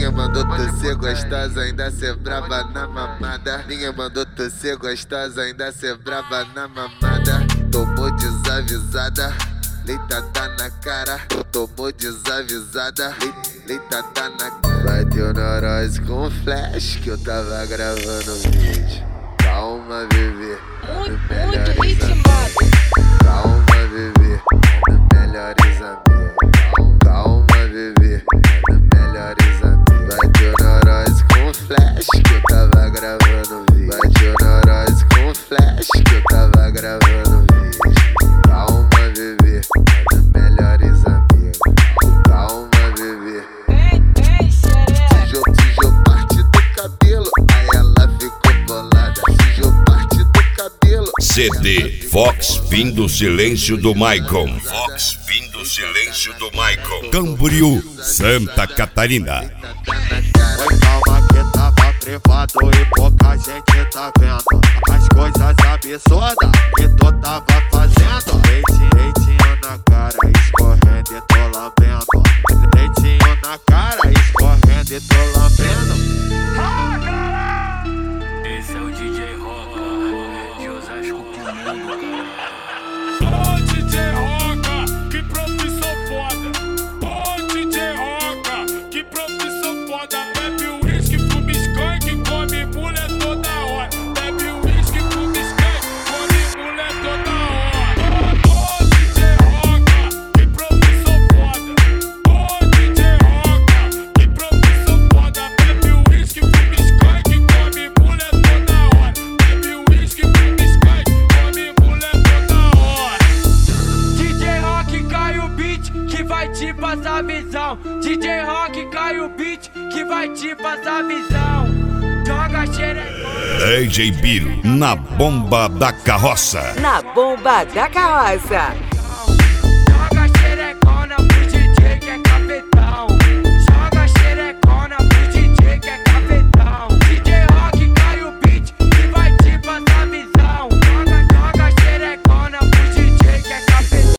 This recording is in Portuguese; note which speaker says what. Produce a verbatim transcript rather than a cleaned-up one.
Speaker 1: Ninguém mandou tu ser gostosa, ainda ser braba na mamada. Ninguém mandou tu ser gostosa, ainda ser braba na mamada. Tomou desavisada, leitada na cara. Tomou desavisada, leitada na cara. Bateu neurose com flash que eu tava gravando vídeo. Calma, bebê,
Speaker 2: muito, muito ritmado.
Speaker 1: Calma, bebê, melhores amigos. Calma, bebê, melhores amigos. Bateu neurose com flash que eu tava gravando vídeo. Bateu neurose com flash que eu tava gravando vídeo. Calma, bebê, melhores amigos. Calma, bebê. Sujou parte do cabelo, aí ela ficou bolada. Sujou parte do cabelo.
Speaker 3: C D Fox Fim do Silêncio do Maicon. Fox Fim do Silêncio do Maicon. Camboriú, Santa Catarina.
Speaker 4: Oi, calma que tava privado e pouca gente tá vendo as coisas absurdas que tu tava fazendo. Leitinho, leitinho na cara, escorrendo e tô lambendo. Leitinho na cara, escorrendo e tô lambendo.
Speaker 5: Esse é o D J Roca, de Osasco pro mundo, cara.
Speaker 6: Ô D J Roca, que profissão foda. Ô D J Roca, que profissão foda. Bebe uísque, fuma skunk, come mulher toda hora. Bebe uísque, fuma skunk, come mulher toda hora. Ô D J Roca, que profissão foda. Ô D J Roca, que profissão foda. Bebe uísque, fuma skunk, come mulher toda hora. Bebe uísque, fuma skunk, come mulher toda hora.
Speaker 7: D J Rock cai o beat que vai te passar visão. D J Rock cai o beat que vai te passar visão. Joga xerecão.
Speaker 3: D J Biro, na bomba da carroça.
Speaker 2: Na bomba da carroça.